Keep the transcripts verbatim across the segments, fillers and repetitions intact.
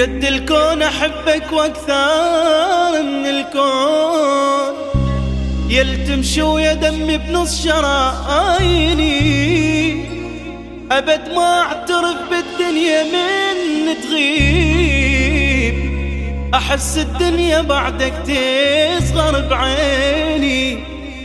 قد الكون أحبك واكثر من الكون، يلتمشي ويا دمي بنص شراييني، أبد ما أعترف بالدنيا من تغيب، أحس الدنيا بعدك تصغر بعيني.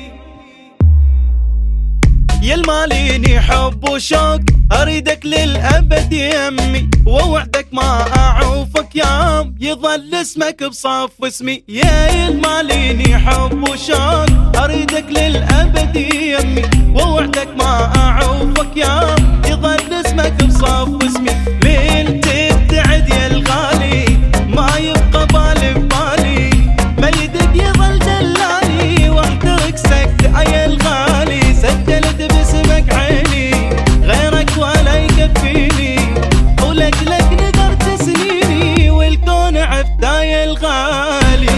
يا الماليني حب وشوق أريدك للأبد يمي، ووعدك ما أعوفك يوم يظل اسمك بصف اسمي. يا الماليني حب وشوق أريدك للأبد يمي، ووعدك ما أعوفك يوم يظل اسمك بصف اسمي. من تبتعد يا الغالي ما يبقى بالي ببالي، ما يدق يظل دلالي واحترق سكت يا الغالي. سجلت باسمك عيني غيرك ولا يكفيني، ولك لك نذرت سنيني والكون عفدا يا الغالي.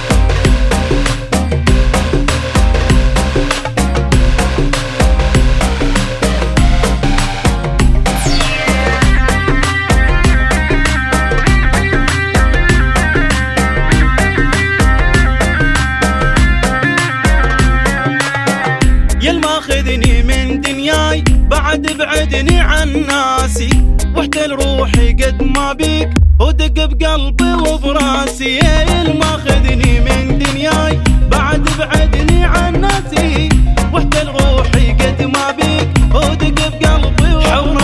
يا الماخذني من دنياي بعد بعدني عن ناسي، واحتل روحي قد ما بيك ودق بقلبي وبراسي. يا الماخذني من دنياي بعد بعدني عن ناسي، واحتل روحي قد ما بيك ودق بقلبي وبراسي.